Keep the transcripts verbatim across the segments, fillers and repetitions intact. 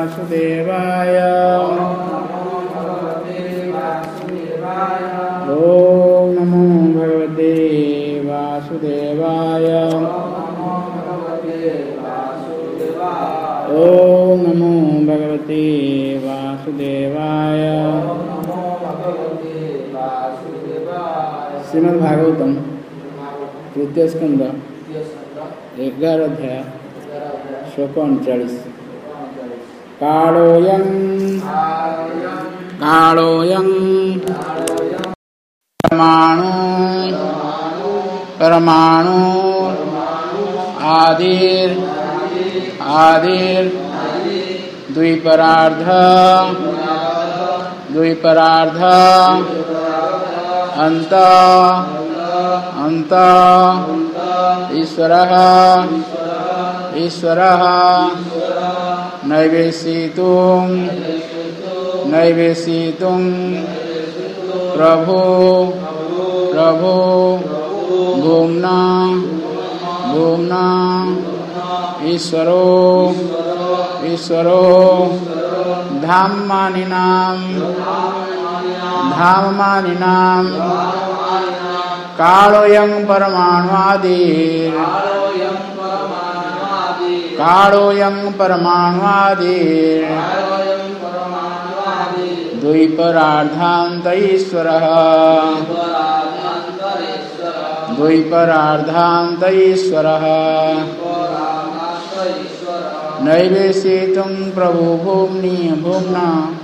वासुदेवाय। ॐ नमो भगवते वासुदेवाय। ॐ नमो भगवते वासुदेवाय। श्रीमद्भागवतम तृतीय स्कंद ग्यारह अध्याय श्लोक उनचालीस। कालोऽयं कालोऽयं परमाणु परमाणु आदिर आदिर द्विपरार्ध द्विपरार्ध अंत अंत ईश्वरः ईश्वरः नैवेशितुं नैवेशितुं प्रभु प्रभु भूम्ना भूम्ना ईश्वरो ईश्वरो धाममानिनां धाममानिनां कालोऽयं परमाणुआदिर् कालोऽयं परमाणुआदिर् द्विपरार्धान्त ईश्वरः द्विपरार्धान्त ईश्वरः नैवेशितुं प्रभु भूम्नि भूम्ना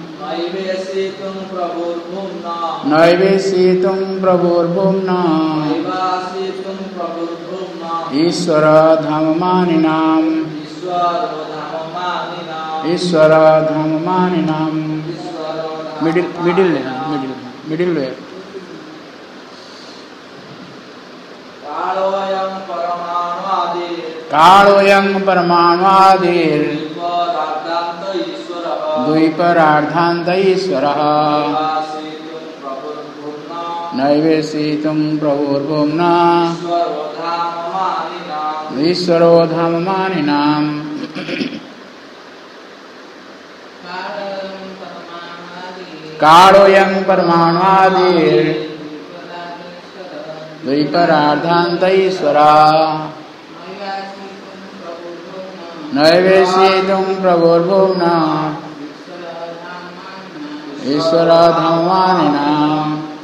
नैवेशितुं प्रभुर्भूम्ना ईश्वर धाममानिनां ईश्वर धाममानिनां मिडिल मिडिल मिडिल मिडिल वे कालोऽयं परमाणुआदिर् द्विपरार्धान्त ईश्वरः नैवेशितुं प्रभुर्भूम्ना ईश्वरो धाममानिनां कालोऽयं परमाणुआदिर् द्विपरार्धान्त ईश्वरः नैवेशितुं प्रभुर्भूम्ना ईश्वर धाममानिनां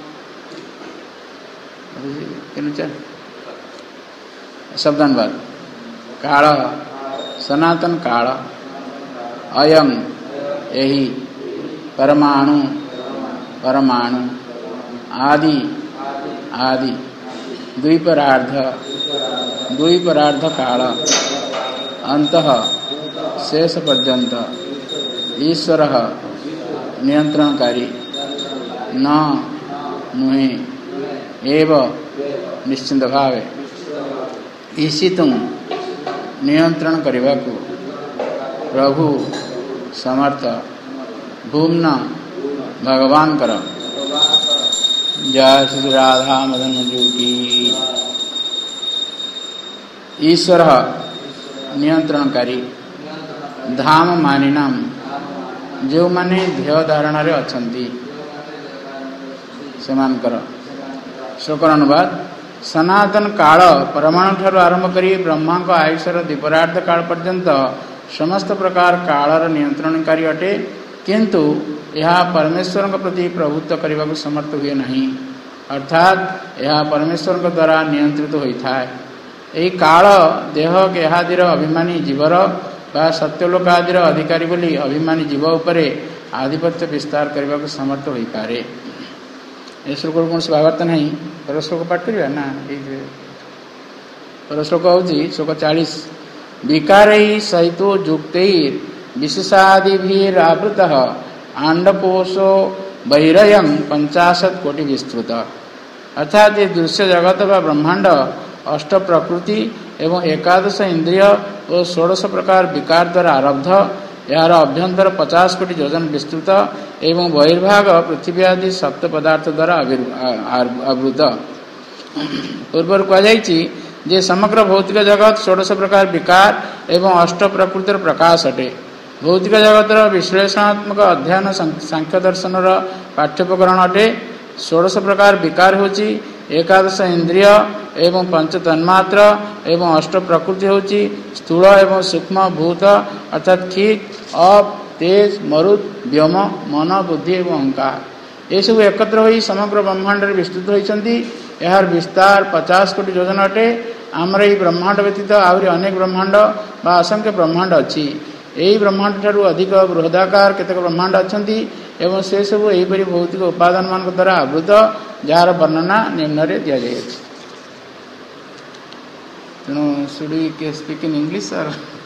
शब्दानुवाद। काल सनातन काल, अयं यही, परमाणु परमाणु, आदि आदि, द्विपरार्ध द्विपरार्ध काल, अंतः शेष पर्यंत, ईश्वर नियंत्रणकारी, न नुहे एव निश्चिंत भावे, ईशितुं नियंत्रण करने प्रभु समर्थ, भूम्ना भगवान कर। जय श्री राधा मदन जी की। ईश्वर नियंत्रणकारी, धाम मानिनाम, जो माने ध्येय धारण रे अछंती सेमानकर। श्लोकर अनुवाद। सनातन काल परमाणु ठारू आरंभ करी ब्रह्मा को आयुषर द्विपरार्ध काल पर्यंत समस्त प्रकार कालर नियंत्रणकारी अटे, किंतु यह परमेश्वर प्रति प्रभुत्व करने को समर्थ हुए नहीं, अर्थात यह परमेश्वर द्वारा नियंत्रित होता है। यही काल देह के आदिर अभिमानी जीवर बा सत्यलोक आदिर अधिकारी बोली अभिमानी जीव उपरे आधिपत्य विस्तार करने को समर्थ हो पारे। ये श्लोक कौन से भावार्थ नहीं, पर श्लोक पाठ करिया ना। पर श्लोक होची श्लोक चालीस। विकारैः सहितो युक्तैर् विशेषादिभिरावृतः आंडकोशो वैरयं पंचाशत कोटि विस्तृत। अर्थात ये दृश्य जगत व ब्रह्मांड अष्ट प्रकृति एवं एकादश इंद्रिय और षोड़श प्रकार विकार द्वारा आरब्ध, यार अभ्यंतर पचास कोटि योजन विस्तृत एवं बहिर्भाग पृथ्वी आदि सप्त पदार्थ द्वारा आवृत। पूर्वर कहुई जे समग्र भौतिक जगत षोड़श प्रकार विकार एवं अष्ट प्रकृतिर प्रकाश अटे, भौतिक जगतर विश्लेषणात्मक अध्ययन सांख्य दर्शनर पाठ्योपकरण अटे। षोड़श प्रकार विकार होची एकादश इंद्रिय एवं पंच तन्मात्र एवं अष्ट प्रकृति होची स्थूल एवं सूक्ष्म भूत अर्थात क्षित अप तेज मरुत व्योम मन बुद्धि एवं अहंकार ये सब एकत्र होई समग्र ब्रह्मांड विस्तृत होती। यार विस्तार पचास कोटी योजन अटे। आमर ये ब्रह्मांड व्यतीत आहरी अनेक ब्रह्मांड बा असंख्य ब्रह्मांड अच्छी। यही ब्रह्मांड ठारू अधिक बृहदाकार केतक ब्रह्मांड अच्छा एवं से सब यहीपरि भौतिक उपादान मान द्वारा आवृत जार वर्णना निम्न रे दिया जाए। तेणु should we speak in English और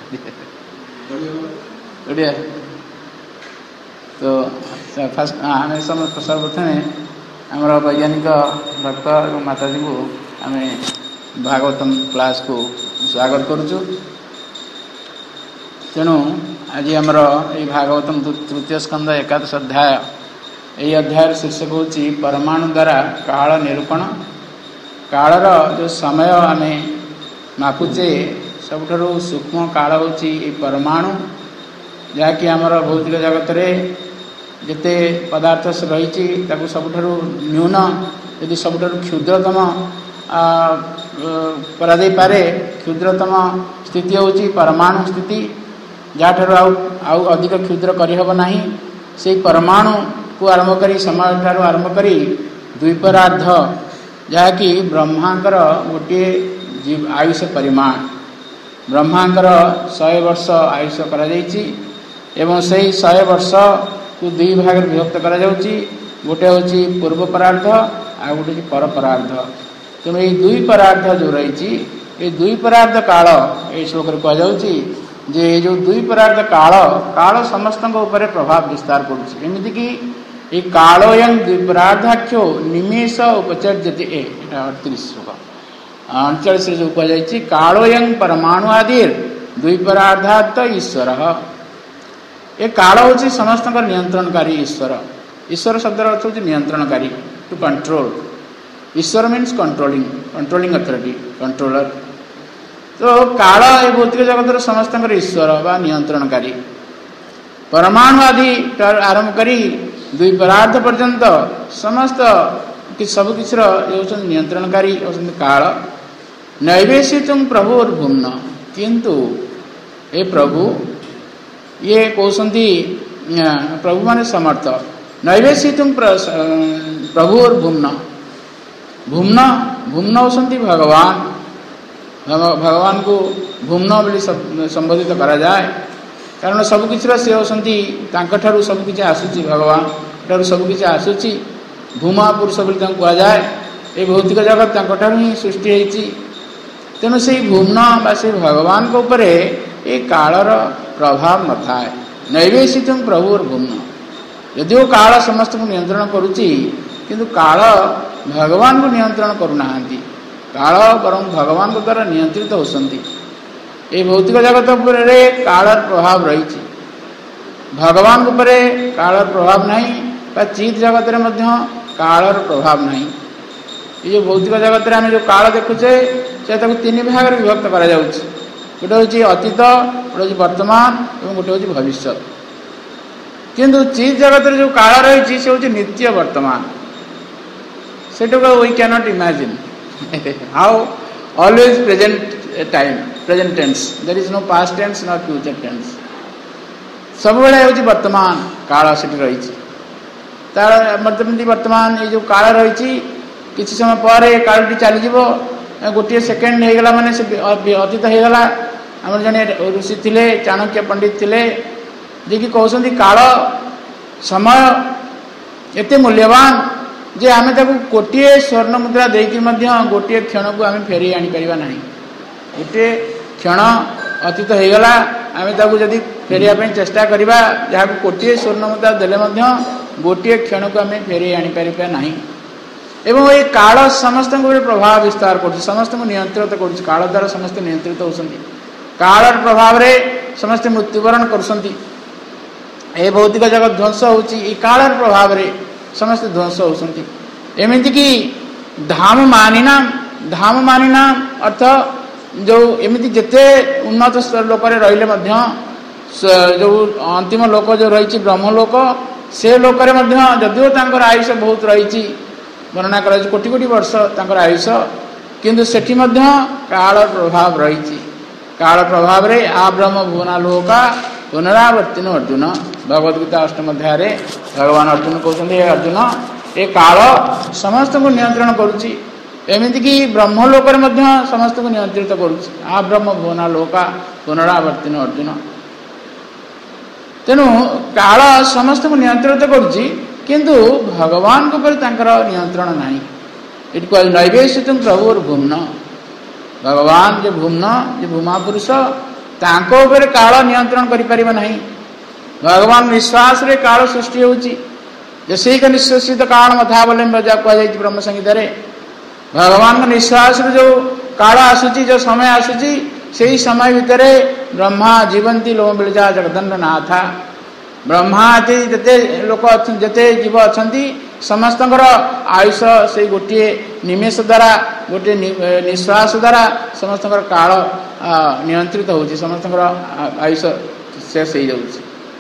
ओडिया तो फास्ट आम सर्वप्रथम आमर वैज्ञानिक भक्त और माताजी को आम भागवतम क्लास को स्वागत करुचु। तेणु आज आमर ये भागवतम तृतीय स्कंद एकादश अध्याय यही अध्याय शीर्षक हूँ परमाणु द्वारा काल निरूपण। कालर जो समय आम मापुचे सबुठारु सूक्ष्म काल हूँ परमाणु जहाँकि आमर भौतिक जगत रे जिते पदार्थ रही सबुठारु न्यून यदि सबुठारु क्षुद्रतम कराई पारे क्षुद्रतम स्थिति हूँ परमाणु स्थिति जहाँ आउ आउ अधिक क्षुद्र करहब नहीं। से परमाणु को आरंभ करी समय ठारू आरंभ करी द्विपरार्ध जहाँकि ब्रह्मांकर गोटे जीव आयुष परिमाण ब्रह्मांकर सौ वर्ष आयुष करा जायछि एवं सही सौ वर्ष को दुई भाग विभक्त करा जाउछि। गोटे होछि पूर्व परार्ध आ गोटे पर परार्ध। तेणु ये दुई परार्ध जो रही ये दुई परार्ध काल ये श्लोक कह जाउछि जे जो दुई परार्ध काल काल समस्त ऊपर प्रभाव विस्तार करुँच कि ये कालोयं द्विपरार्धाख्यो निमेष उपचर्यते एटा अड़तीस श्लोक अड़चाश जो कहुई कालोयं परमाणु आदि द्विपरार्धात् ईश्वर ये काल हूँ समस्त नियंत्रणकारी ईश्वर। ईश्वर शब्द अर्थ हूँ नियंत्रणकारी टू कंट्रोल। ईश्वर means controlling controlling authority controller. तो काल ये भौतिक जगत समस्त ईश्वर बा नियंत्रणकारी परमाणु आदि आरंभ करी द्विपरार्ध पर्यंत समस्त कि सब किसी नियंत्रणकारी काल। नैवेशितुं प्रभु और भूम्न किंतु ये प्रभु ये कहते प्रभु माने समर्थ नैवेशितुं प्रभु और भूम्न भूम्न भूम्न होती भगवान भगवान को भूम्न बोली संबोधित करा जाए कारण सबकि सी होती सबकि आसूची भगवान ठार सबकि आसूची भूमा पुरुष बोली कह जाए ये भौतिक जगत ही सृष्टि होती। तेणु से भूम्न बा से भगवान को ऊपर ये कालर प्रभाव न थाए। नैवेशितुं प्रभु और भूम्न यदि काल समस्त को नियंत्रण करुच्ची किंतु काल भगवान को नियंत्रण करूना काल बरं भगवान को द्वारा नियंत्रित होती। ये भौतिक जगत पर कालर प्रभाव रही भगवान ऊपर कालर प्रभाव नहीं चित जगत में कालर प्रभाव नहीं। ये जो भौतिक जगत में आम जो काल देखुचे से तीन भाग विभक्त करा जाउछि। गोटे हूँ अतीत गोटे हूँ वर्तमान और गोटे हूँ भविष्य। किंतु चित जगत जो काल रही से हूँ नित्य वर्तमान से we can not imagine how always present time present tense there is no past tense no future tense सब बेले हूँ वर्तमान काल से रही तार मतलब वर्तमान ये जो काल रही किसी समय पर कालटी चलीज गोटे सेकेंड हो गला माने से अतीत हो गला। आम जने ऋषि थिले चाणक्य पंडित थिले जे कि कहते काल समय एते मूल्यवान जे आमे ताकू गोटे स्वर्ण मुद्रा देकी मध्य गोटे क्षण को आम फेरी आनी परिबा नहीं। गोटे क्षण अतीत हो गला आम ताकू जदि फेरिया पे चेष्टा करबा जहाँ गोटे स्वर्ण मुद्रा देले मध्य गोटे क्षण को आम फेरी आनी परिबा नहीं। एवं ये काल समस्त प्रभाव विस्तार कर समस्त नियंत्रित कर काल द्वारा समस्त नियंत्रित होती। काल प्रभाव रे समस्त मृत्युवरण कर भौतिक जगत ध्वंस होची काल प्रभाव रे समस्त ध्वंस होती। एमती कि धाम मानिना धाम मानिना अर्थ जो एमती जिते उन्नत स्तर लोक रहिले जो अंतिम लोक जो रही ब्रह्मलोक से लोक जदिव तांकर आयुष बहुत रही वर्णना कर कोटि कोटि वर्ष तांकर आयुष किंतु सेठी काल प्रभाव रही काल प्रभाव रे आ ब्रह्म भुवना लोका पुनरावर्तिन अर्जुन भगवद्गीता अष्टम अध्याय भगवान अर्जुन कहते अर्जुन ए काल समस्त को नियंत्रण करुच्ची एमती कि ब्रह्मलोक समस्त को नियंत्रित करुच्ची आ ब्रह्म भुवना लोका पुनरावर्तिन अर्जुन तेणु काल समस्त को नियंत्रित करुच्ची किंतु भगवान को नियंत्रण नहीं ये कह नैवेश्य प्रभु और भूमन भगवान जो भूमन जो भूमा पुरुष तांको ऊपर काल नियंत्रण करिपारिबा नहीं भगवान निश्वास रे काल सृष्टि होउची जैसे का निश्वासित काल मथावलंब जा कह जाय ब्रह्म संहिता रे भगवान का निश्वास रे जो काल आसुची जो समय आसुची सेही समय भितरे ब्रह्मा जीवंती लोम बिलजा जगदंड नाथा ब्रह्मा आदि जते लोक जते जीव अछंती समस्तଙ୍କର आयुष से गोटे निमेष द्वारा गोटे निश्वास द्वारा समस्तଙ୍କର काल नियंत्रित होउची समस्तଙ୍କର आयुष शेष हो जाउची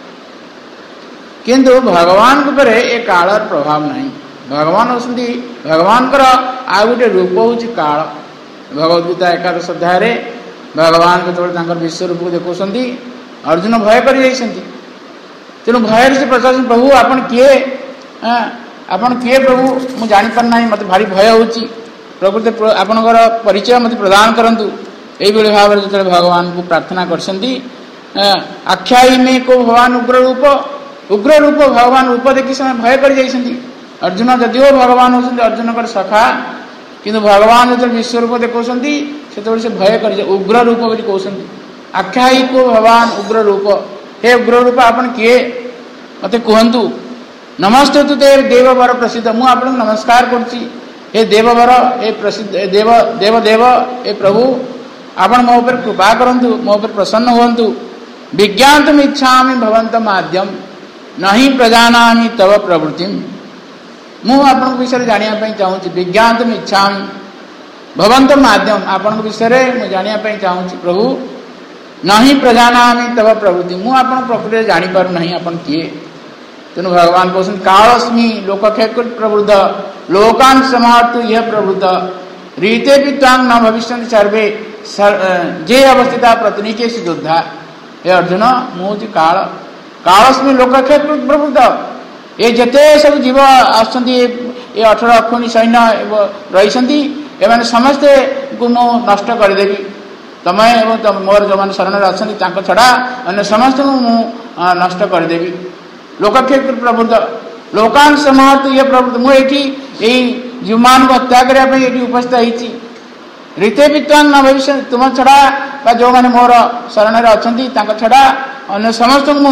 किंतु भगवान ऊपर ए कालर प्रभाव नहीं भगवान होती भगवान आ गोटे रूप होउची काल भगवद्गीता एकादश अध्याय भगवान जो विश्व रूप को देखुंट अर्जुन भय कर तेणु भय से पचार प्रभु आपण किए आपण किए प्रभु मुझे जापर ना मत भारी भय हो प्रकृति आपणकर परिचय मत प्रदान करूँ यही भाव में जो भगवान को प्रार्थना करछंती आख्यायी में को भगवान उग्र रूप उग्र रूप भगवान रूप देखी से भय कर अर्जुन जदिव भगवान होती अर्जुन कर सखा किंतु भगवान जो विश्व रूप देखुं से भय कर उग्र रूप बोली कहते आख्यायी को भगवान उग्र रूप हे उग्र रूप आपन किए मत कहतु नमस्ते तु ते देववर प्रसिद्ध मु आप नमस्कार करुच्ची हे देववर हे प्रसिद्ध देव देव देव हे प्रभु आपण मो ऊपर कृपा करंतु मो ऊपर प्रसन्न हुंतु विज्ञातुम इच्छामि भवन्तम आद्यम नहीं प्रजानामि तव प्रवृत्तिम मु आपण विषय जानिया पई चाहूची विज्ञातुम इच्छामि भवन्तम आद्यम आपण विषय मु जानिया पई चाहूची प्रभु नहीं प्रजानामि तव प्रवृत्ति मु आपण प्रकृति जानी पारु नहीं आपण किए तेणु भगवान कहते कालस्मी लोकक्षेत्र प्रवृद्ध लोकान समाहर्तु यह प्रवृद्ध रीते भी तांग न भविष्य सर्वे जे अवस्थिता प्रतिनिके योद्धा हे अर्जुन मुझे काल कालस्मी लोकक्षेत्र प्रवृद्ध ये जते सब जीव आसछन्ती ये अठारह अक्षुणी सैन्य रही एमाने समस्ते को मु नष्ट करदेवी तमें एवं मोर जो मैंने शरण अच्छा छड़ा अन्य समस्त को मु नष्ट करदेवी लोकक्षेत्र प्रवृद्ध लोकान समाहर्तु ये प्रवृत्त मुझे यही जीवमान को हत्या करने ये उपस्थित होती रीते विद्वान न भविष्य तुम छड़ा जो मैंने मोर शरण अच्छा छड़ा अन्य समस्त मु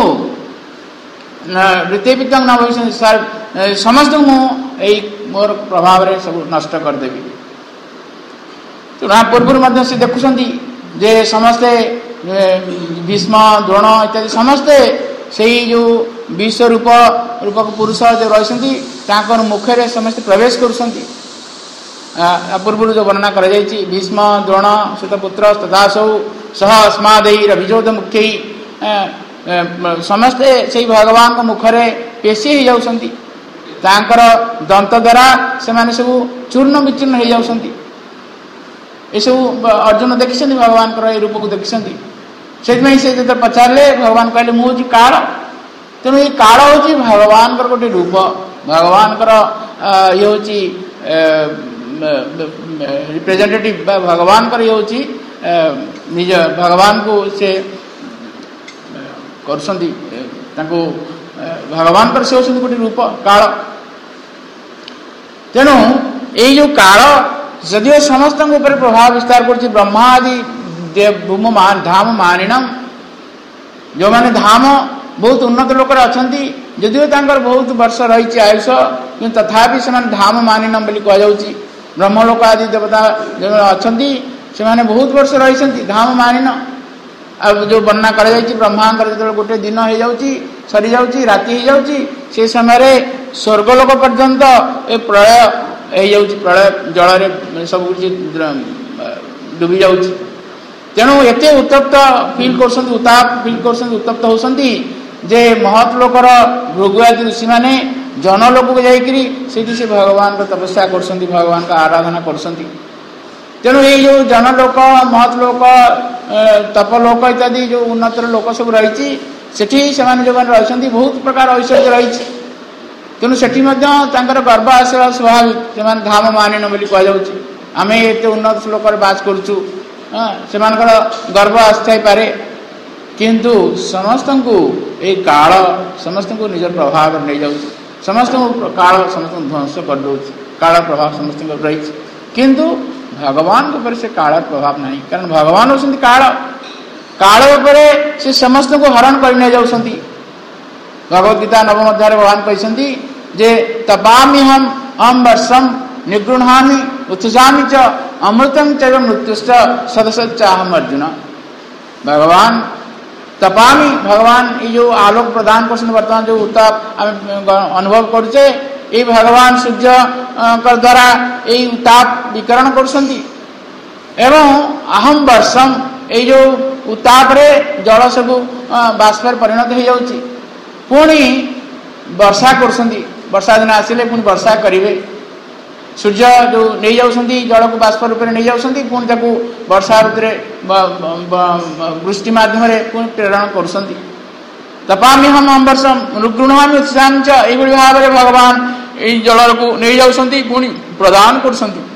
रीते विद्वान न भविष्य समस्त मु मोर प्रभाव रे सब नष्ट करदेवी तेना पूर्व से देखुं जे समस्ते भीष्म द्रोण इत्यादि समस्ते से जो विश्व रूप रूपक पुरुष जो रही मुखे समस्त प्रवेश करुँच पूर्व जो वर्णना कर भीष्म द्रोण सुतपुत्र तथा सौ सह अस्मादरभिजोध मुख्य समस्ते से भगवान मुखरे पेशी हो जाती दंत द्वारा से सब चूर्ण विचूर्ण हो जाती ये सब अर्जुन देखी भगवान रूप को देखी से जो पचारे भगवान कहले मुझे काल तेणु ये काल हूँ भगवान गोटे रूप भगवान ये हूँ रिप्रेजेंटेटिव भगवान ये हूँ निज भगवान को से कर भगवान से हूँ गोटे रूप काल तेणु ये जो काल जदिव समस्त ऊपर प्रभाव विस्तार कर ब्रह्मा आदि भूम मान धाम मानिणम जो मैंने धाम बहुत उन्नत लोक अच्छा जदिव तांकर बहुत वर्ष रही आयुष कि तथापि से धाम मानिणम बोली कहुच्छी ब्रह्मलोक आदि देवता जो अच्छा से मैंने बहुत वर्ष रही धाम मानिन अब जो वर्णना कर ब्रह्मांकर जो गोटे दिन हो जाऊँगी सरी जाऊँगी राति हो जाऊँगी से समय स्वर्गलोक पर्यंत ए प्रलय हो जाऊँगी प्रलय जल सब कुछ डूबी जाऊँगी तेणु एते उत्तप्त फिल कर उत्ताप फिल कर उत्तप्त होती जे महत लोकर भृगुआदि ऋषि मैंने जनलोक को जाकरी से भगवान को तपस्या कर भगवान का आराधना कर तेणु ये जो जनलोक महत लोक तपलोक इत्यादि जो उन्नत लोक सब रही से रही बहुत प्रकार ऐश्वर्य रही तेणु से गर्व आसवा स्वाभाविक से धाम मानिन बोली कहुच्छे आम एत उन्नत श्लोक बास करुचु से गर्व आसपारे किंतु समस्त को ये काल समस्त को निज प्रभाव नहीं जाऊँ समस्त काल समस्त ध्वंस कर दौ काल प्रभाव समस्त रही किंतु भगवान के ऊपर से काल प्रभाव नहीं कारण भगवान होती काल काल उपर से समस्त को हरण कर नहीं जाऊँगी भगवद्गीता नवम अध्याय भगवान कहते जे तपामी हम अम वर्षम निगृहामी उत्थामी च अमृतम चैव मृत्युश्च सदसच्चाहम अर्जुन भगवान तपामी भगवान ये जो आलोक प्रदान कर वर्तमान जो उत्ताप अनुभव करुचे ये भगवान सूर्य द्वारा ये उत्ताप विकरण कर अहम वर्षम ये जो उत्ताप रे जल सब बाष्प परिणत हो जाऊँगी पुणी वर्षा कर वर्षा दिन आसिले पुणी वर्षा करेंगे सूर्य जो नहीं जाऊँगी जल को बाष्प रूप में नहीं जाऊँगी पुणी ताकू वर्षा ऋतु वृष्टि मध्यम पुणी प्रेरण कर तपामी हम अम्बरसम गृहमी उत्साह यही भाव में भगवान ये जल को नहीं जाऊँगी पुणी प्रदान कर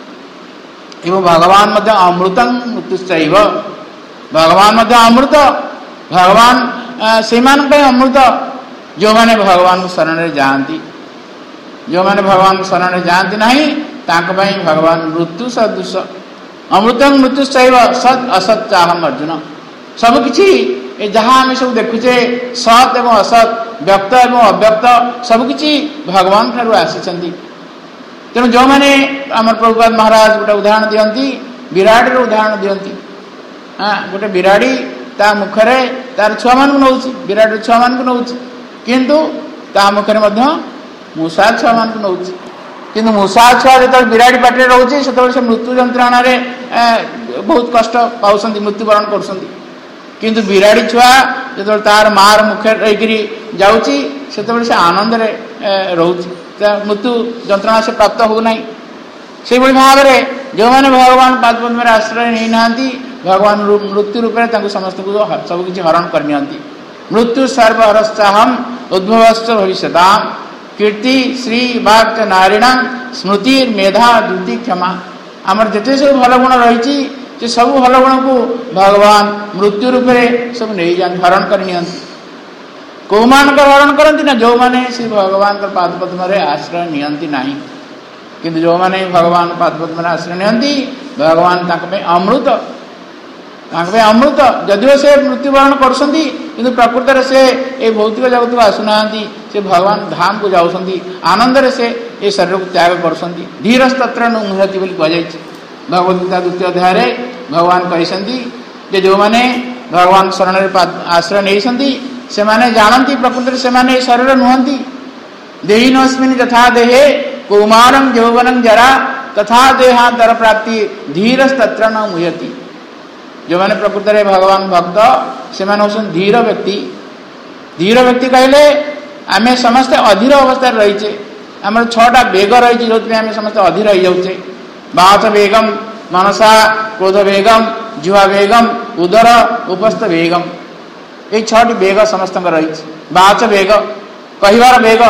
भगवान अमृतम मृत्युश्चैव भगवान अमृत भगवान से अमृत जो मैंने भगवान को शरण जाती जो मैंने भगवान को शरण जाती नहीं भगवान मृत्यु सदृश अमृतम मृत्युश्चैव सत असत चाहम अर्जुन सबकि जहाँ आम सब देखुचे सत एवं असत व्यक्त एवं अव्यक्त सबकि भगवान ठार आसी तेणु जो मैंने आम प्रभुपाद महाराज गोटे उदाहरण दिखती विराट उदाहरण दिखती हाँ गोटे बिराड़ी ता मुखरे तार छुआ मान नौ विराट छुआ मान नौ किंतु ता मुखरे मूषा छुआ मान नौ किंतु मूषा छुआ जो बिराड़ी पाटे रोचे से मृत्यु जंत्रण बहुत कष्ट पाँच मृत्युवरण कर किंतु बिराड़ी छुआ जो तार मार मुखे रही जाऊँगी से आनंद रोचे मृत्यु जंत्रणा से प्राप्त होना से भाव में जो मैंने भगवान पादपद्म आश्रय नहीं ना भगवान मृत्यु रूप में समस्त को सबकि हरण करनी मृत्यु सर्वहरश्चाहम उद्भवश्च भविष्यताम कीर्ति श्री वाक् नारीणां स्मृति मेधा द्युति क्षमा आमर जिते सब भल गुण रही सब भल गुण को भगवान मृत्यु रूप में सब नहीं जाती हरण करनी कौ मान हरण करती ना जो मैंने श्री भगवान पादपद्म आश्रय नियंती नहीं किंतु जो मैंने भगवान पादपद्म आश्रय नियंती भगवान अमृत अमृत जदिव से मृत्युवरण कर प्रकृत से ये भौतिक जगत को आसुना से भगवान धाम को जाऊँगी आनंद से ये शरीर को त्याग कर धीरस्तत्र नुहति बोली कहुई भगवद्गीता द्वितीय अध्याय भगवान कहते जो मैंने भगवान शरण आश्रय नहीं से माने जानती प्रकृति से माने शरीर नुहति देहिनस्मिन् यथा देहे कौमारं यौवनं जरा तथा देहांतर प्राप्ति धीरस्तत्र न मुह्यति जो मैंने प्रकृत में भगवान भक्त से धीर व्यक्ति धीर व्यक्ति कहले आम समस्ते अधीर अवस्था रहीचे आम छटा बेग रही जो आम समस्त अधीर हो जाऊे वाच वेगम मनसा क्रोध वेगम जुहा वेगम उदर उपस्थ वेगम ये छटी बेग समस्त रही वाच वेग कहबार बेग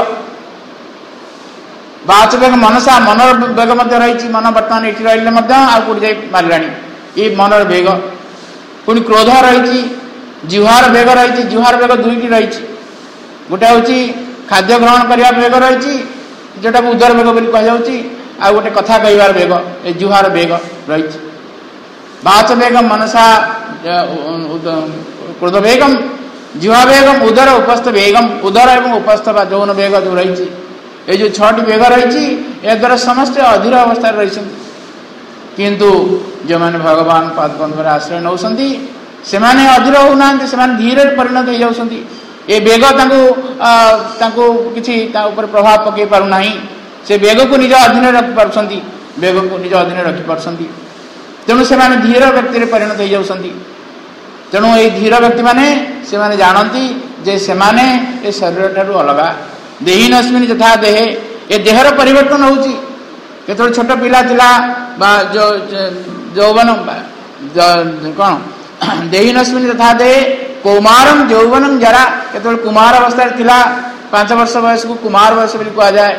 वाच वेग मनसा मनर बेग रही मन बर्तमान ये रही आउट जा मारा ये मनर बेग पुणी क्रोध रही जिहार बेग रही जिहार बेग दुईट रही गोटे हूँ खाद्य ग्रहण करने बेग रही जोटा उदर बेग बोली कहुच्छी आ गोटे कथा कहबार बेग ये जुहार बेग रही वाच बेगम मनसा क्रोध बेगम जुहा बेगम उदर उपस्थ बेगम उदर एवं उपस्थ जौन बेग जो रही ये जो छटी बेग रही ए द्वारा समस्त अधीर अवस्था रही किंतु जो मैंने भगवान पादपद्म आश्रय नौ से अधीर होना से धीरे परिणत हो जाती ये बेग किसी प्रभाव पकई पारना से बेग को निज अधीन रखिपार बेग को निज अधीन रखिपार तेणु से धीर व्यक्ति परिणत हो जाती तेणु ये धीर व्यक्ति माने से माने जानती जे से माने ए शरीर ठारू अलगा देहिनस्मिन् यथा देहे ए देहर परिवर्तन होउची केतोल छोट पिला थिला बा जो यौवन कौन देहिनस्मिन् यथा देहे कौमारम यौवनम जरा केतोल कुमार अवस्था थिला पांच वर्ष वयस को कुमार वयस बोली कहा जाए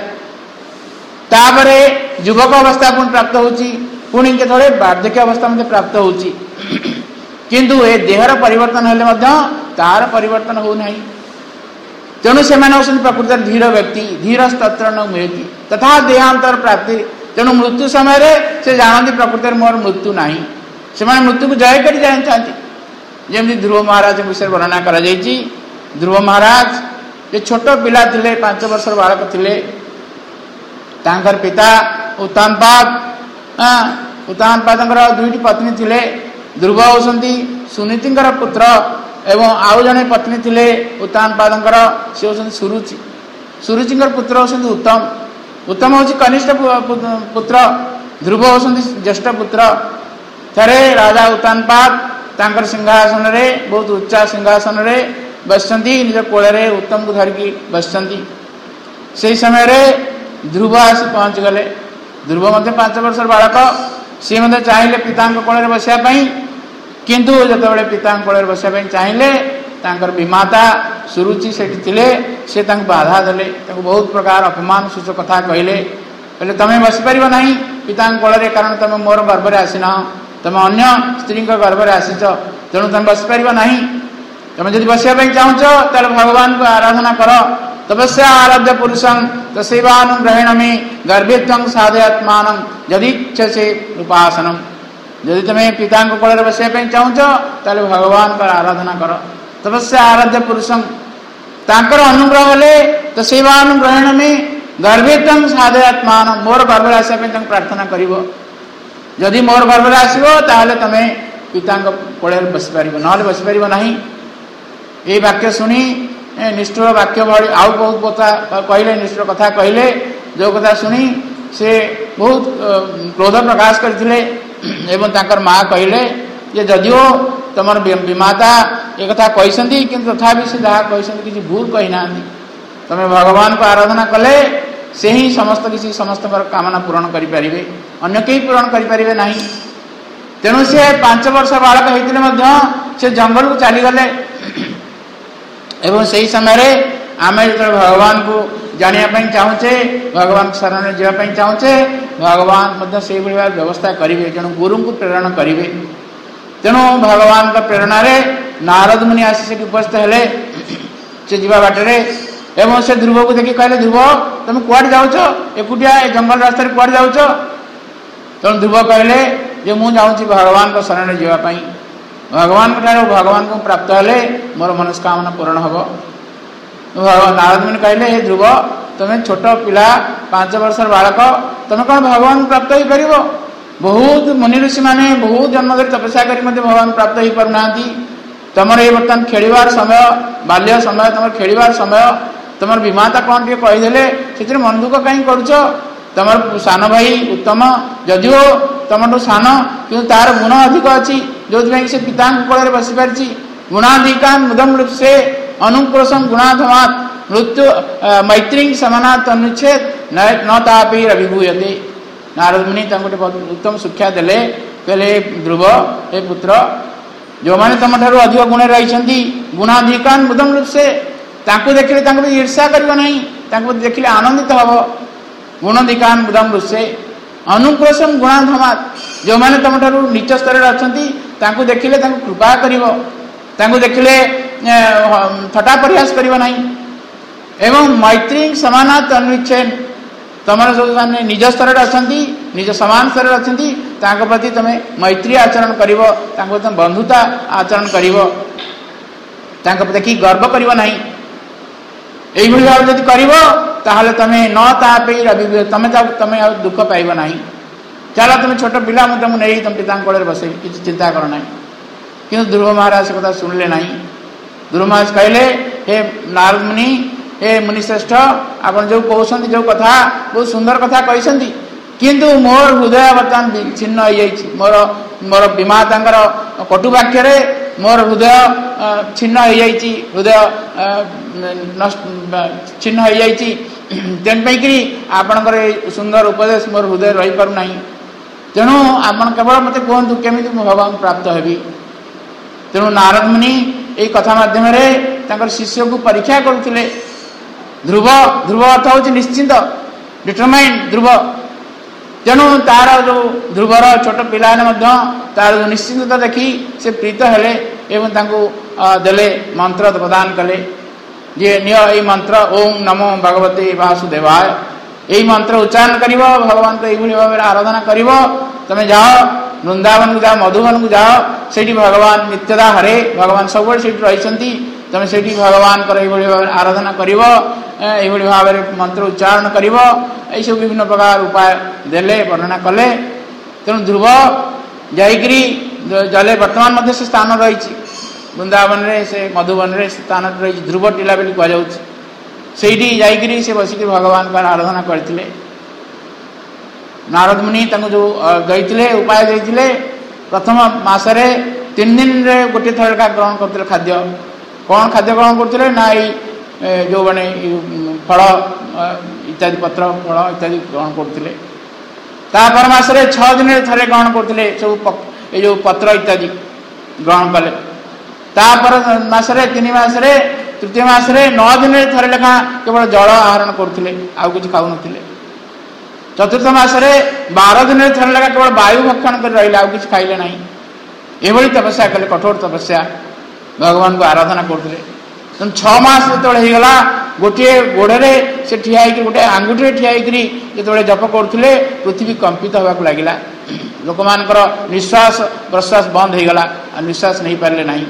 तापरे युवक अवस्था पुणी प्राप्त होउची पुणी केतोले वार्धक्य अवस्था मते प्राप्त होउची किंतु ए देहर परिवर्तन हेले मध्य तार परिवर्तन हो नहीं तेणु से प्रकृति धीर व्यक्ति धीर तत्र न मुहति तथा देहांतर प्राप्ति तेणु मृत्यु समय रे से जानती प्रकृति मोर मृत्यु नहीं से मृत्यु को जय कर चाहती जमी ध्रुव महाराज विषय वर्णना करा जायछि ध्रुव महाराज ये छोट पिला थिले पांच वर्ष बालक थिले तांकर पिता उत्तानपाद उत्तानपादंकर दुईटी पत्नी थिले ध्रुव होसंती सुनीतिंकर पुत्र एवं आउ जने पत्नी थिले उत्तानपादंकर से होसंती सुरुचि सुरुचिंकर पुत्र होसंती उत्तम उत्तम होछि कनिष्ठ पुत्र ध्रुव होसंती ज्येष्ठ पुत्र थरे राजा उत्तानपाद तांकर सिंहासन रे बहुत उच्चा सिंहासन रे बसंती निज कोल रे उत्तम को धरकी बसंती से समय रे ध्रुव आसी पहुंच गले ध्रुव मध्य पांच वर्ष बालक सी मध्य चाहिए पिता कोल रे बसिया पई किंतु जतबेले पिता कोल रे बसिया पई चाहिए तांकर विमाता सुरुचि सेठी थिले से तांक बाधा देले तांको बहुत प्रकार अपमान सूचक कथा कहले कहले तमे बसि परिबो नाही पिता कोल रे कारण तमे मोर गर्भ रे आसीना तमे अन्य स्त्री गर्भ रे आसीच तेणु तमे बसि परिबो नाही तमे जदि बसिया पई चाहूछ ताले भगवान को आराधना कर तपस्या आराध्य पुरुषं तसेवानु ग्रहणमि गर्भित्वं साधयात्मानं यदि इच्छसे उपासनम यदि तमे पिता को कोल रे बसिया पई चाहूछ ताले भगवान को आराधना कर तपस्या आराध्य पुरुषं तांकर अनुग्रह हेले तसेवानु ग्रहणमि गर्भित्वं साधयात्मानं मोर गर्भ रे आसिया पई तंग प्रार्थना करिवो यदि मोर गर्भ रे आसीबो ताले तमे पिता को कोल रे बसि परिबो नले बसि परिबो नाही ए वाक्य सुनी निष्ठुर वाक्य भली आउ बहुत कथा कहले निष्ठुर कथा कहले जो कथा सुनी से बहुत क्रोध प्रकाश करथिले एवं तांकर मां कहले जे जदियो तमर विमाता एक कथा कहसंती किंतु तथापि से जहा कहसंती किछि भूल कहि नांती तमे भगवान को आराधना कले से ही समस्त किछि समस्त कामना पूर्ण करि परिबे अन्य केही पूर्ण करि परिबे नाही तेणु से पांच वर्ष बालक हेतिले मध्य से जंगल को चली गले एवं सही समय रे आमे जो भगवान को जानिया पई चाहूचे भगवान शरण जीवा पई चाहूचे भगवान मध्य से भली व्यवस्था करिवे जण गुरु को प्रेरणा करिवे तेणु भगवान का प्रेरणा रे नारद मुनि आसी से उपस्थित हेले से जीवा बाटे रे एवं से ध्रुव को देखि कहले ध्रुव तुम कुआड जाउछो एकुटिया ए जंगल रास्ता रे कुआड जाउछो तेणु ध्रुव कहले जे मु जाउछी भगवान को शरण जीवा पई भगवान को भगवान को प्राप्त हेले मोर मनस्कामना पूर्ण हबो नारद मुनि कहले हे ध्रुव तुम छोट पिला पांच वर्ष बालक तुम कौन भगवान प्राप्त हो पार बहुत मुनि ऋषि माने बहुत जन्म धरी तपस्या करी भगवान प्राप्त हो पार ना तुम ये बर्तमान खेलिवार समय बाल्य समय तुम खेलिवार समय तुम विमाता कौन टे कहीदेले से मन दुख कहीं करुच तुम सान भाई उत्तम जदिओ तुम सान कि तार गुण अधिक अच्छी जो से पिता कोल बसी पारि गुणाधिका मुदम से अनुक्रोशम गुणाधमात मृत्यु मैत्री समानात अनुच्छेद न तापी अभिभूयते नारद मुनि बहुत उत्तम शिक्षा देले कहले ध्रुव हे पुत्र जो मैंने तुम ठार अधिक गुण रही गुणाधिका मुदम से देखिले ईर्षा कर देखिले आनंदित हम गुणाधिका मुदम से अनुक्रोशम गुणाधमात जो मैंने तुम ठार नीच स्तर अच्छा देखिले कृपा कर देखिले थटा प्रयास कर एवं मैत्री समानात अनुच्छेद तुम जो मैंने निज स्तर अच्छा निज समान स्तर अच्छा प्रति तुम मैत्री आचरण कर बंधुता आचरण कर देखी गर्व करना यही भाव जब कर तुम न तापे तुम तुम दुख पाइब ना चलो तुम छोट पिला तुमको नहीं तुम पिता कोल बस किसी चिंता कर ना कि ध्रुव महाराज से कथा शुणिले ना ध्रुव महाराज कहले हे नारद मुनि हे मुनिश्रेष्ठ आप जो कहते जो कथा बहुत सुंदर कथा कहते किंतु मोर हृदय बर्तमान छिन्न हो मोर मोर विमाता कटुवाक्य मोर हृदय छिन्न हो जाइए हृदय छिन्न हो जाइए तेन पैकरी आपणकर सुंदर उपदेश मोर हृदय रही पार नहीं तेणु आप केवल मत कहतु केमी भगवान प्राप्त हेबी तेणु नारद मुनि ये कथा मध्यम शिष्य को परीक्षा करुले ध्रुव ध्रुव अर्थ हूँ निश्चिंत डिटरमाइंड ध्रुव तेणु तार जो ध्रुवर छोट पिला तार जो निश्चिंतता देखी से प्रीत हेले एवं तांको देले मंत्र प्रदान कले जे निय ये मंत्र ओम नमो भगवते वासुदेवाय यही मंत्र उच्चारण कर भगवान को यही भाव में आराधना कर तमें जाओ वृंदावन को जाओ मधुबन को जाओ से भगवान नित्यदा हरे भगवान सब रही तुम से भगवान को यही भाव में आराधना कर भाव में मंत्र उच्चारण कर सब विभिन्न प्रकार उपाय देले वर्णना कले तेणु ध्रुव जाइकरी जले वर्तमान मध्य से स्थान रही वृंदावन रे से मधुबन रे स्थान रही ध्रुव टीला बोली कहुँ से जाइकरी से बसिक भगवान का आराधना करते नारद मुनि जो गई उपाय देते प्रथम मसरे तीन दिन रे गोटे थरका ग्रहण करते खाद्य कौन खाद्य ग्रहण करते ना ये जो मैंने फल इत्यादि पत्र फल इत्यादि ग्रहण करते तापर मसरे छः दिन थे ग्रहण करते सब ये जो पत्र इत्यादि ग्रहण कले तापर मसरे तीन मसरे तृतीय मसरे नौ दिन थे लेखा केवल जल आहरण करते आउ कि खाऊ न चतुर्थ मसरे बारह दिन थे लेखा केवल वायु भक्षण कर रही आउ कि खाइले ना ये तपस्या कले कठोर तपस्या भगवान को आराधना करते तेनाली छमास जो होगा गोटे गोड़े से ठिया गोटे आंगुठी ठिया जो जप करते पृथ्वी कंपित होगा लगिला लोक मान निश्वास प्रश्वास बंद होगला निश्वास नहीं पारे ना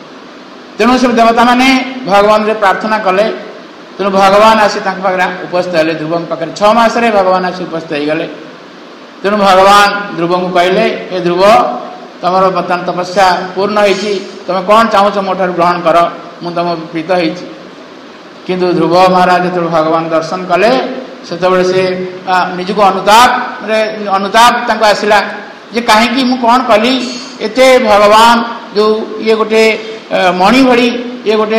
तेणु सब देवता मैंने भगवान से प्रार्थना कले तेणु भगवान आसी पाखे उपस्थित हेले ध्रुव पाखे छमास भगवान आसी उपस्थित होगले तेणु भगवान ध्रुव को कहले ए ध्रुव तुम बर्तमान तपस्या पूर्ण होती तुम कौन चाहूच मो ग्रहण कर मु तुम प्रीत होती किंतु ध्रुव महाराज जो भगवान दर्शन कले से से निजक अनुताप अनुताप आसला जे कहीं मु कौन कली एते भगवान जो ये गोटे मणि भली ये गोटे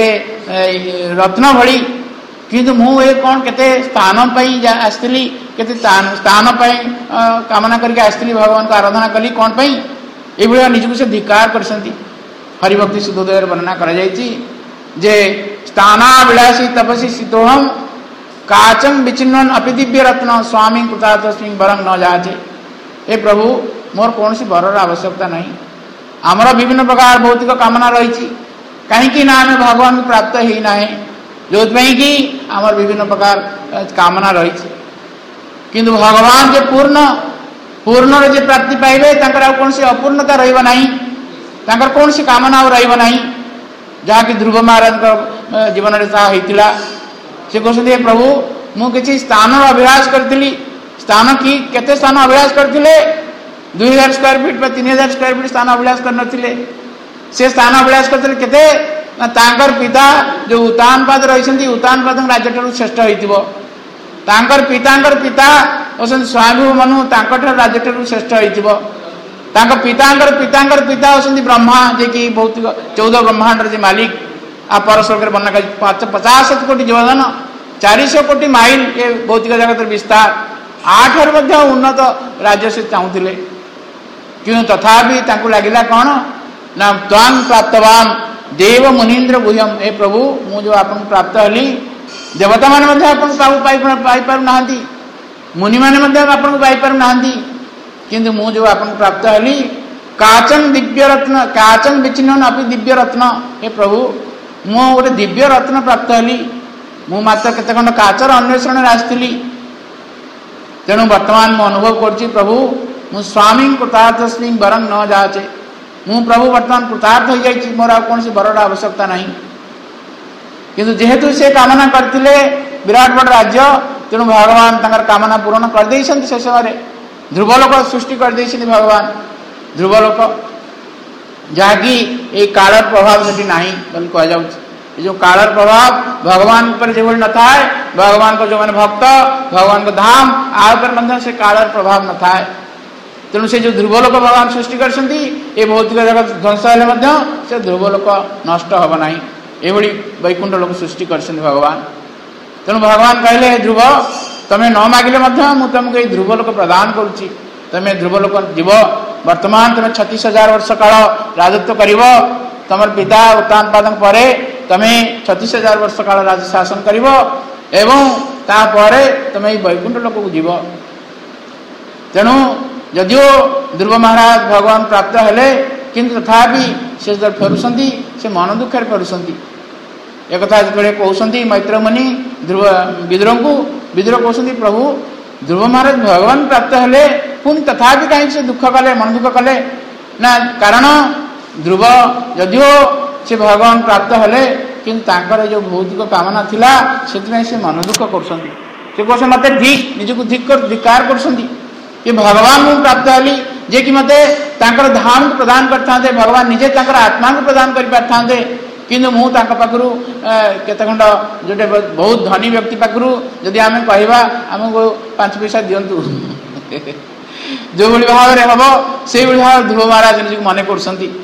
रत्न भली किंतु मु ये कौन केते स्थान पाई आसली केते स्थान पाई कामना करके आसली भगवान को आराधना कली कौन पाई ये भाया निजक से धिकार कर हरिभक्ति सुधोदय वर्णना कर जे स्थानाभिलाषी तपसी सितोहम काचम विचिन्न अपि दिव्य रत्न स्वामी कृतार्थस्मी वरं न जाचे ए प्रभु मोर कौन सी वरर आवश्यकता नहीं आमर विभिन्न प्रकार भौतिक कामना रही कहीं ना आम भगवान को प्राप्त ही ना जो कि आमर विभिन्न प्रकार कामना रही किंतु भगवान जो पूर्ण पूर्ण जे प्राप्ति पाइबे कौन सी अपूर्णता रहा कौन सी कामना रहा जहाँकि ध्रुव महाराज जीवन में होता से कहते प्रभु मुझे स्थान अभिलाष करी स्थान कि केते स्थान अभिलाष करते दुई हजार स्क्वायर फीट तीन हजार स्क्वायर फीट स्थान अभिलाष करते से स्थान अभिलाष करते केते तांकर पिता जो उतानपाद रही उतानपाद राज्य ठार श्रेष्ठ होता पितांकर पिता स्वयं मनु राज्य ठार श्रेष्ठ होता पितांकर पितांकर पिता होती ब्रह्मा जे कि भौतिक चौदह ब्रह्मांड जे मालिक आ परस्वर वर्णना कर पचास कोटी जीवधन चार सौ कोटी माइल ये भौतिक जगत विस्तार आठ उन्नत राज्य से चाहूले क्यों तथापि लगिला कौन ना त्वां प्राप्तवान देव मुनीन्द्र गुह्यम ए प्रभु मु जो आपन प्राप्त हली देवता माने पाई पारु ना मुनि माने आपन पाई पारु ना किंतु मु जो आपन प्राप्त हली काचन दिव्य रत्न काचन विचिन्न अपि दिव्य रत्न हे प्रभु मु गोटे दिव्य रत्न प्राप्त हली मु मात्र केते खंड काचर अन्वेषण आसती तेणु वर्तमान मु अनुभव कर प्रभु मु स्वामी कृतार्थस्मी वरं न जाचे मु प्रभु वर्तमान कृतार्थ हो जाइए मोर कौन सी वरर आवश्यकता नहीं किंतु जेहेतु से कामना करते विराट बड़ राज्य तेणु भगवान तंकर कामना पूर्ण कर दे से समय ध्रुवलोक सृष्टि कर दे भगवान ध्रुवलोक जहाँकि ये कालर प्रभाव से नहीं बोल कह जो कालर प्रभाव भगवान पर जो न था भगवान को जो मैंने भक्त भगवान को धाम आ पर से कालर प्रभाव न था तेणु से जो ध्रुवलोक भगवान सृष्टि करछंती ए भौतिक जगत ध्वंस हेले मध्य से ध्रुवलोक नष्ट हब नाही एभली वैकुंठ लोक सृष्टि करछंती भगवान। तेणु भगवान कहले ध्रुव तमे न मागिले मध्य मु तुमको ए ध्रुवलोक प्रदान करूची तमे ध्रुवलोक जीव वर्तमान तमे छत्तीस हजार वर्ष काल राजत्व करिव तमर पिता उत्तान पादन परे तमे छत्तीस हजार वर्ष काल राज शासन करिव एवं तापर तमे वैकुंठ लोक को जीव। तेणु यदिओ ध्रुव महाराज भगवान प्राप्त हेले किंतु तथापि से जब फेरुसंती से मन दुख फेरुसंती एक कथा जो कहते मैत्र मुनि ध्रुव विदुर को विदुर कहते प्रभु ध्रुव महाराज भगवान प्राप्त हेले पुणी तथापि कहीं से दुख कले मन दुख कले ना कारण ध्रुव यदिओ से भगवान प्राप्त हेले किंतु जो भौतिक कामना थिला से मन दुख कर मत धिक निजक धिक धिकार कर भगवान को प्राप्त हेली जे कि मते धाम को प्रदान करते भगवान निजे आत्मा को प्रदान कर पारते किंतु मु पाखु केते खंड जोटे बहुत धनी व्यक्ति पाखु जदि आम कहवा आमको पांच पैसा दिंतु जो भाई भाव में हम से भाव ध्रुव महाराज निजी मन कर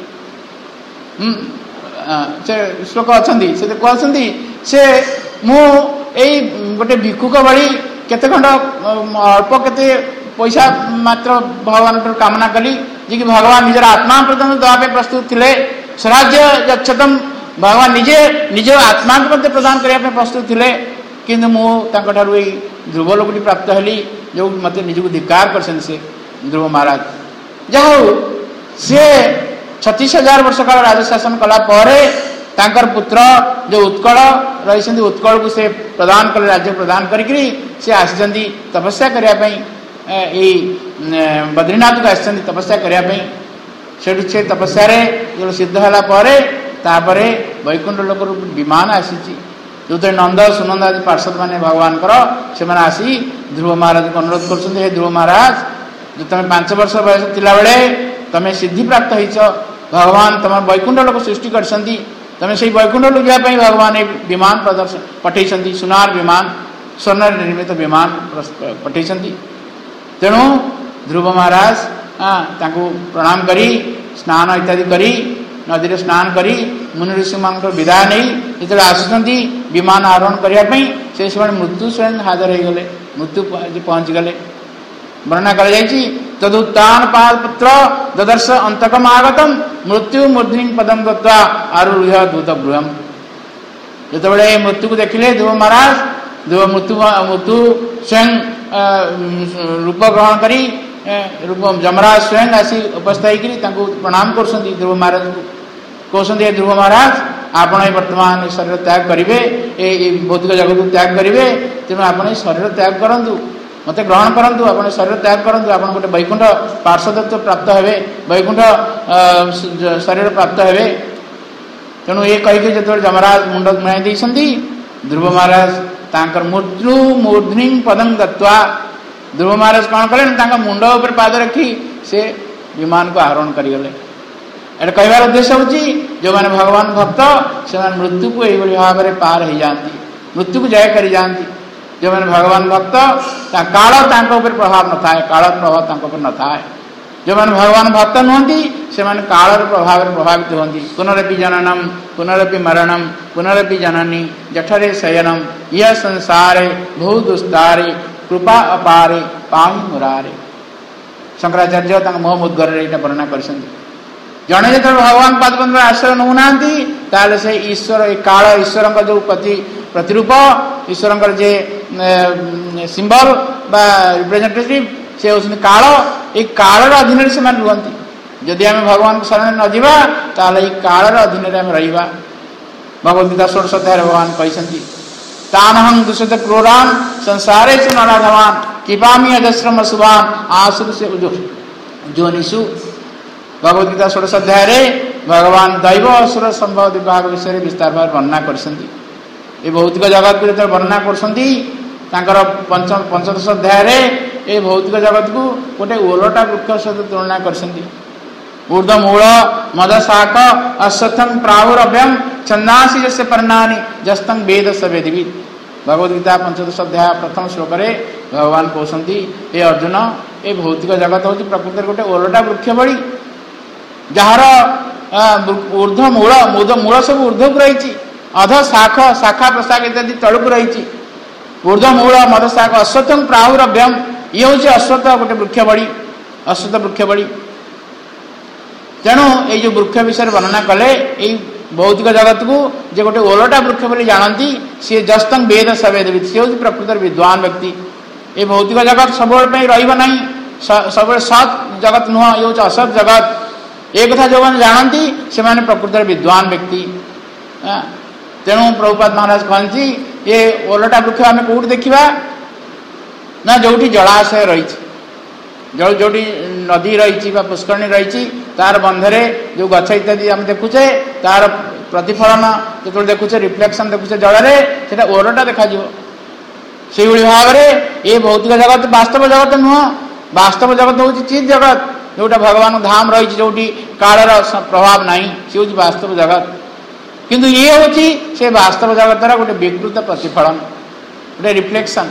श्लोक अच्छा से कहते से मु गोटे भिक्षुक भली केते खंड अल्प केते पैसा मात्र भगवान कामना कली जी कि भगवान निजर आत्मा प्रदान देवाई प्रस्तुत थे स्वराज्य यक्षतम भगवान निजे निज आत्मा को प्रदान करने प्रस्तुत थे किंतु मुझे ध्रुवलोक प्राप्त हेली जो मत निजक धिकार कर ध्रुव महाराज जहा सी छत्तीस हजार वर्ष काल राज शासन कलापर तांकर पुत्र जो उत्कल रही उत्कल को से प्रदान कले राज्य प्रदान करी से आसी तपस्या करने बद्रीनाथ को आसी तपस्या करने से तपस्या जो सिद्ध है वैकुंठ लोक विमान आसी जो नंद सुनंद आदि पार्षद मैंने भगवान से आसी ध्रुव महाराज को अनुरोध कर ध्रुव महाराज जो तुम पांच वर्ष बयस थिला बेले तमें सिद्धि प्राप्त हो भगवान तुम वैकुंठ लोक सृष्टि कर तमें से वैकुंठ लोक जावाई भगवान ये विमान प्रदर्शन पठे सुनार विमान स्वर्ण निर्मित विमान पठे तेणु ध्रुव महाराज हाँ प्रणाम करी स्नान इत्यादि करी नदी स्नान करी मुनि ऋषि मान विदाय नहीं जो आसुँच विमान आरोहण करने से मृत्यु स्वयं हाजर हो गले मृत्यु पहुँची गले वर्णना कर तदुत्तान पादपुत्र ददर्श अंतकम आगतम मृत्यु मूर्धि पदम दत्वा आरूढ़ दूत गृहम जो मृत्यु को देखिले ध्रुव महाराज ध्रुव मृत्यु मृत्यु स्वयं रूप ग्रहण करी रूप जमराज स्वयं आसी उपस्थित होकर प्रणाम कर ध्रुव महाराज को कहते ध्रुव महाराज आप वर्तमान शरीर त्याग करेंगे ये भौतिक जगत को त्याग करेंगे तेणु आप शरीर त्याग करूँ मत ग्रहण करूँ आप शरीर त्याग करूँ आप गोटे वैकुंठ पार्षदत्व प्राप्त हे वैकुंठ शरीर प्राप्त हे तेणु ये कहीकि जो जमराज मुंड मिलाई ध्रुव महाराज तांकर मृत्यु मूर्धनि पदम दत्वा ध्रुव महाराज कौन कले मुंड उपर पाद रखी से विमान को आरोहण करगले एट कहबार उद्देश्य हूँ जो मैंने भगवान भक्त से मृत्यु को यही भाव में पार हो जाती मृत्यु को जय कर जाती जो मैंने भगवान भक्त काल तांकर प्रभाव न था काल प्रभाव तांकर न था जो मैंने भगवान भक्त नुहति से काल प्रभाव प्रभावित होती पुनरपि जननम पुनरपि मरणम पुनरपि जननी जठरे शयनम यह संसारे बहु दुस्तारे कृपा अपारे पाही मुरारे शंकराचार्य मोह मुद्गर वर्णना कर जड़े जो भगवान पादपद्म आश्रय नौना से ईश्वर काल ईश्वर जो प्रति प्रतिरूप ईश्वर जे सिंबल बा रिप्रेजेंटेटिव से होती काल ये कालर अधीन से रुहति जदि आम भगवान को शरण न जावा ताले कालर अधीन रहा भगवद्गीता षोडश अध्याय भगवान कहते तानहं दुष्यत क्रूरान संसारे च नराधवान कृपामी अजस्रम अशुभान आसुर से जोनिषु भगवद्गीता षोडश अध्याय भगवान दैव असुर संभव विभाग विषय विस्तार भाव वर्णना कर भौतिक जगत को जो वर्णना कर पंचम पंचदश अध्याय ये भौतिक जगत को गोटे ओलटा वृक्ष सहित तुलना कर ऊर्धमूल मदशाक अश्वत्थं प्राहुरभ्यम छंदासी जस्य पर्णानि जस्तं वेद स वेदविद भगवद्गीता पंचदश अध्याय प्रथम श्लोक भगवान कहते हे अर्जुन ये भौतिक जगत हूँ प्रकृति गोटे ओलटा वृक्ष भली जार ऊर्ध्व मूल मूल मूल सब ऊर्ध्व को रही अध शाख शाखा प्रशाख इत्यादि तलुक रही ऊर्ध्व मूल मध शाख अश्वत्थं प्राहुरभ्यम ये हूँ अश्वत्थ गोटे वृक्ष भली अश्वत्थ वृक्ष भली तेणु ये जो वृक्ष विषय वर्णना कले ये भौतिक जगत को जे गोटे ओलटा वृक्ष बोली जानती सी जस्तंग वेद सवेद सी हूँ प्रकृतर विद्वान व्यक्ति ये भौतिक जगत सब रही सब सत जगत नुह ये हूँ असत जगत एक कथा जो मैंने जानती से मैंने प्रकृतर विद्वान व्यक्ति तेणु प्रभुपाद महाराज कहती ये ओलटा वृक्ष आम कौट देखा ना जो जलाशय रही जो जो नदी रही पुष्करणी रही तार बंधरे जो गछ इत्यादि आम देखुचे तार प्रतिफलन जो देखुचे रिफ्लेक्शन देखुचे जल से ओलटा देखा से भाव में ये भौतिक जगत वास्तव जगत नुह वास्तव जगत हूँ चित जगत जोटा भगवान धाम रही जो कालर प्रभाव ना सी हूँ वास्तव जगत किंतु ये हूँ से वास्तव जगतर गोटे विकृत प्रतिफलन गोटे reflection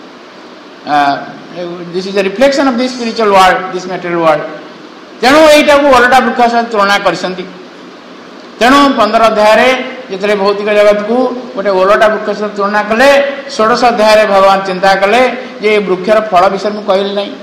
this is a reflection of this spiritual world this material world तेणु यहीटा को ओलटा वृक्ष सहित तुलना कर तेणु पंद्रह अध्याय जिते भौतिक जगत को गोटे ओलटा वृक्ष सहित तुलना कले षोडश अध्याय भगवान चिंता कले जे वृक्षर फल विषय मुझे कहली ना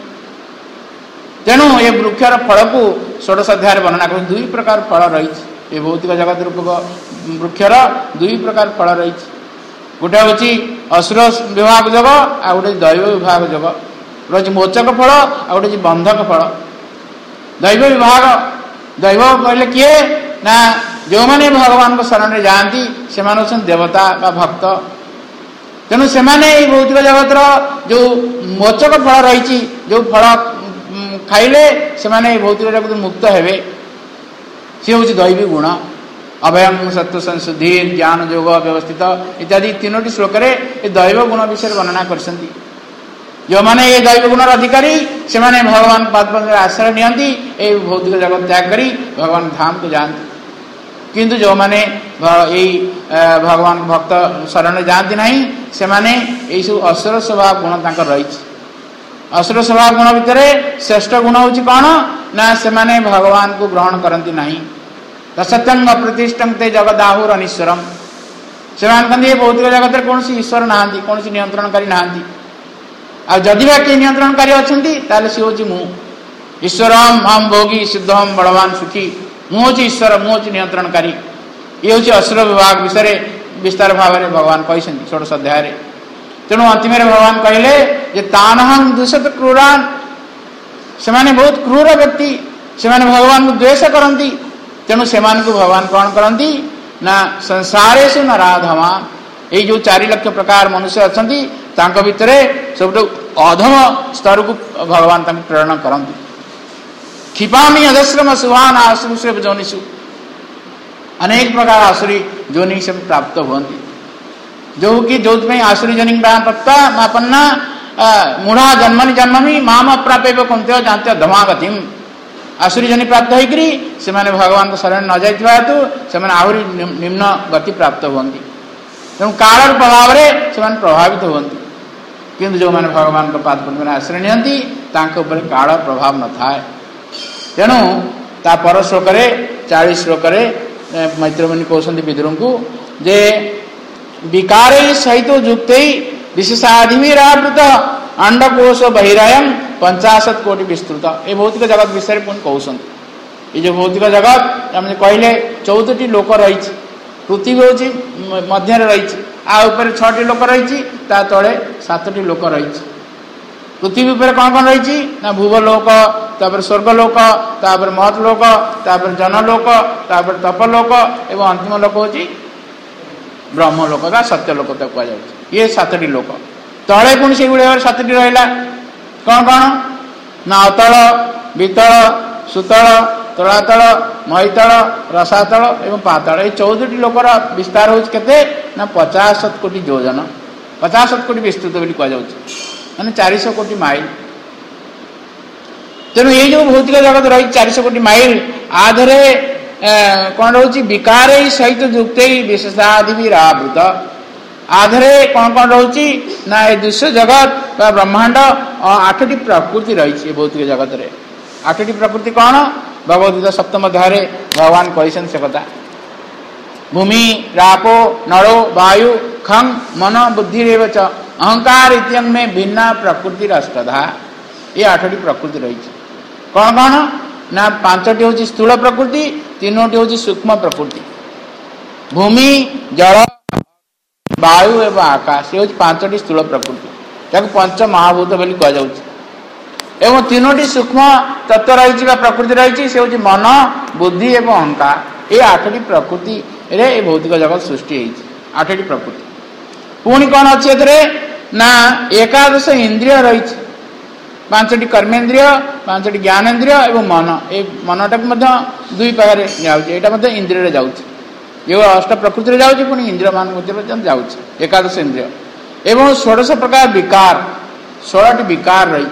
तेणु ये वृक्षर फल को षोडश अध्याय वर्णना कर दुई प्रकार फल रही ये भौतिक जगत रूपक वृक्षर दुई प्रकार फल रही गोटे हूँ असुर विभाग जग आ गोटे दैव विभाग जग रही मोचक फल आ गोटे बंधक फल दैव विभाग दैव कहले किए ना जो मैंने भगवान को शरण में जाती से देवता बा भक्त तेणु से भौतिक जगतर जो मोचक फल रही जो फल खाइले से भौतिक जगत मुक्त हेबे सी हूँ दैवी गुण अभयम सत्व संशुद्धि ज्ञान योग व्यवस्थित इत्यादि तीनो श्लोक दैव गुण विषय वर्णना कर जो मैंने ये दैव गुणर अधिकारी से भगवान पाद आश्रय नियंती ये भौतिक जगत त्याग करी भगवान धाम को जानती किंतु जो मैंने यही भगवान भक्त शरण जाती ना से यही सब असुर स्वभाव गुण तक रही असुर स्वभाव गुण भितर श्रेष्ठ गुण हूँ कौन ना से भगवान को ग्रहण करती ना तसत्यंग अप्रतिष्ठं ते जगदाहुर अनीश्वरम से कहते भौतिक जगत कौन ईश्वर ना कौन नियंत्रणकारी ना आदि किए नियंत्रणकारी अच्छा सी हूँ मु ईश्वरम हम भोगी सिद्धम बलवान सुखी मुझे ईश्वर मुझे नियंत्रणकारी ये हूँ असुर विभाग विषय विस्तार भाव में भगवान कहते षोडश अध्याय तेणु अंतिम भगवान कहले जे तानहं दूषित क्रूरान से बहुत क्रूर व्यक्ति से भगवान को द्वेष करती तेणु से भगवान कौन करती ना संसारेषु नराधमान ये जो चार लक्ष प्रकार मनुष्य अच्छा भितर सब अधम स्तर को भगवान प्रेरणा करती क्षिपामी अधश्रम सुहान आश्रुश्रेप जोनिषु अनेक प्रकार आसुरी जोनि से प्राप्त हुई जो कि जो आसुरी जोनि प्राप्ता मापन्ना मूढ़ा जन्मनि जन्ममी माम अप्राप्य कुंत्य जानते धमागतिम आसुरी जोनि प्राप्त होकर से भगवान को शरण न जाइवा हेतु से आहरी निम्न गति प्राप्त हुई तेणु कालर प्रभाव से प्रभावित हुई किंतु जो मैंने भगवान को पाद पद्म में आश्रय नियंती तांके काल प्रभाव न था तेणु ता पर श्लोक चालीस श्लोक मैत्रमुनि कहते विदुर को जे विकार सहित युक्त विशेषाधिरावृत अंडकोश बहिरायम पंचाशत कोटि विस्तृत ये भौतिक जगत विषय पुणी कहते ये जो भौतिक जगत आम कहले चौदह लोक रही पृथ्वी हूँ मध्य रही आपर छटी लोक रही तले सातटी लोक रही पृथ्वी पर कौन कौन रही ना भूवलोक तापर स्वर्गलोक तापर महतलोक तापर जनलोक तापर तपलोक एवं अंतिम लोक हूँ ब्रह्मलोक का सत्यलोक तक कह ये सातटी लोक तले पुणी से भाव सातटी रहा कौन कौन ना अतल वितल सुतल तलातल महीतल रसातल एवं पातल ये चौदह लोकर विस्तार होते ना पचास कोटी योजन पचास कोटी विस्तृत बोली कह माने चार सौ कोटी माइल तेणु ये जो भौतिक जगत रही चार सौ कोटी माइल आधरे कौन रोचे विकार सहित युक्त विशेषाधिरावृत आधरे कौन कौन रोचे ना ये दृश्य जगत ब्रह्मांड आठटी प्रकृति रही भौतिक जगत रे। आठटी प्रकृति कौन? भगवद्गीता सप्तम अध्याय भगवान कहते से कथा। भूमि रापो नरो वायु खं मन बुद्धि रेवच अहंकार इत्यंग में भिन्ना प्रकृति अष्टधा। ये आठटी प्रकृति रही। कौन कौन ना पांचटी हूँ स्थूल प्रकृति, तीनोटी हूँ सूक्ष्म प्रकृति। भूमि जल वायु एवं आकाश ये हूँ पांचटी स्थूल प्रकृति, जब पंच महाभूत बोली कह जाउछि। एवं तीनोटी सूक्ष्म तत्व रही प्रकृति रही से हूँ मन बुद्धि एवं अहंकार। ये आठटी प्रकृति रे भौतिक जगत सृष्टि होती। आठटी प्रकृति पुणी कौन अच्छे ना एकादश इंद्रिय रही। पांचटी कर्मेन्द्रिय, पांचटी ज्ञानेन्द्रिय एवं मन। ये मनटा दुई पाखे जाऊँ इंद्रिय जाऊँ। ये अष्ट प्रकृति जाऊँ पुणी इंद्रिय मान जाऊँ एकादश इंद्रिय। एवं षोडश प्रकार विकार, षोलटी विकार रही।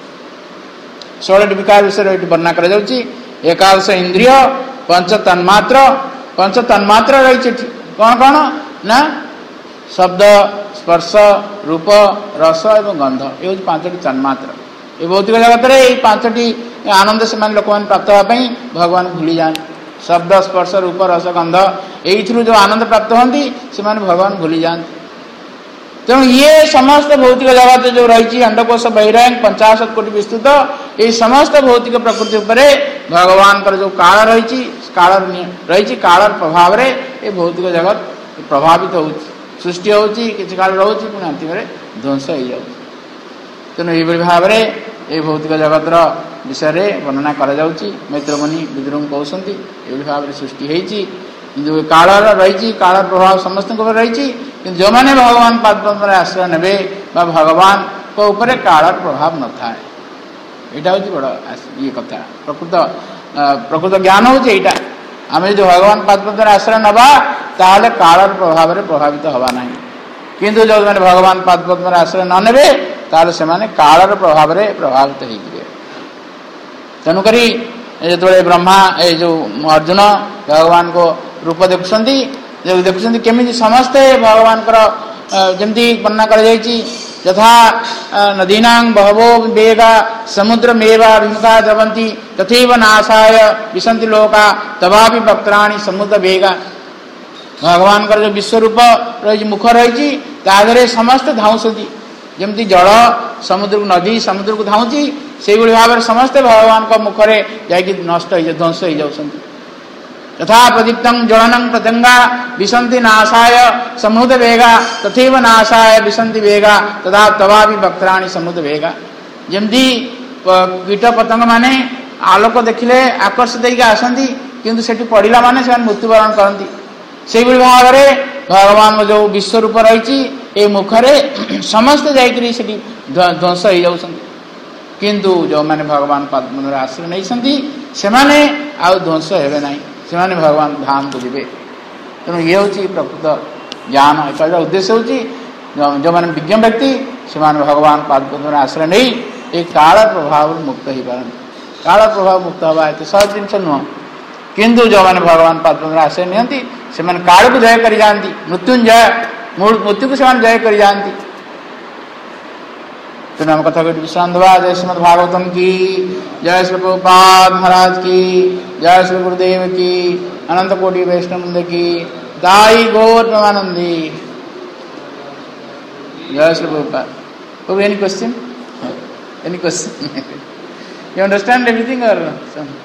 षोलटी विकार विषय वर्णना कर एकादश इंद्रिय, पंच तन्मात्र। पंच तन्मात्र रही कौन कौन ना शब्द स्पर्श रूप रस एवं गंध। ये हूँ पांचटी तन्मात्र। ये भौतिक जगत रे ये पांचटी आनंद से लोक मैंने प्राप्त होगापी भगवान भूली जाए। शब्द स्पर्श रूप रस गंध यही जो आनंद प्राप्त होती से भगवान भूली जाते। तेणु ये समस्त भौतिक जगत जो रही अंडकोश बहिरंग पंचाशत कोटि विस्तृत ये समस्त भौतिक प्रकृति उपरे भगवान जो काल रही काल रही काल प्रभाव रे ये भौतिक जगत प्रभावित हो सृष्टि होची किसी काल रोची पुणी अंतिम ध्वंस हो जाए। तेणु ये भाव में ये भौतिक जगत विषय वर्णना कर मैत्रमुनि विद्रोह कहते ये भाव में सृष्टि होती जो काल रही काल प्रभाव समस्त रही जो मैंने भगवान पादपद्म आश्रय ने भगवान को ऊपर काल प्रभाव न था। यहाँ हूँ बड़ ये कथा प्रकृत प्रकृत ज्ञान हूँ यहाँ आम जो भगवान पादपद्म आश्रय नवा ताहले काल प्रभाव में प्रभावित हवा ना। किंतु जो मैंने भगवान पादपद्म आश्रय न ने ताहले से माने काल प्रभाव में प्रभावित हो। तेणुक जो ब्रह्मा ये जो अर्जुन भगवान को रूप देखुं देखुं केमी समस्ते भगवान जमी वर्णना कर यथा नदीना बहवो वेगा समुद्रमेवा विमुखा द्रवंती तथैव नाशाय विशन्ति लोका तवापि वक्त्राणि समुद्र वेगा। भगवान का जो विश्वरूप रही मुख रही ताधरे समस्त धाउंसती जमती जल समुद्र को नदी समुद्र को धाउँची से भाव में समस्ते भगवान का मुखरे जाकि नष्ट हो ध्वंस हो जाती। तथा प्रदीप्तं ज्वलनं प्रत्यंगा विशन्ति नाशाय समुद्र वेगा तथैव नाशाय विशन्ति वेगा तथा तवापि वक्त्राणि समुद्र वेगा। जमती कीट पतंग माने आलोक देखिले आकर्षित होकर आसती किंतु सेठी पड़िला माने से मृत्युवरण करती से भाव में भगवान जो विश्वरूप रही ये मुखरे समस्त जाकरी ध्वंस हो जाती। किंतु जो मैंने भगवान पद्म आश्रय नहीं से आउ ध्वंस हे ना से भगवान धाम को जीवे। तेणु ये हूँ प्रकृत ज्ञान कहला उद्देश्य हूँ जो मैंने विज्ञ व्यक्ति से भगवान पद्म आश्रय नहीं ये काल प्रभाव मुक्त हो पारती। काल प्रभाव मुक्त हवा एत सहज जिन नुह किंतु जो मैंने भगवान पद्म आश्रय नियंती से काल को जय कर जाती मृत्युंजय मृत्यु को से जय कर जाती। तो नाम कथा को विश्राम दवा। जय श्रीमद् भागवतम की जय, श्री प्रभुपाद महाराज की जय, श्री गुरुदेव की अनंत कोटि वैष्णव की दाई गौर प्रेमानंदी जय Shri Prabhupada. Oh, any question? Any question? You understand everything or some?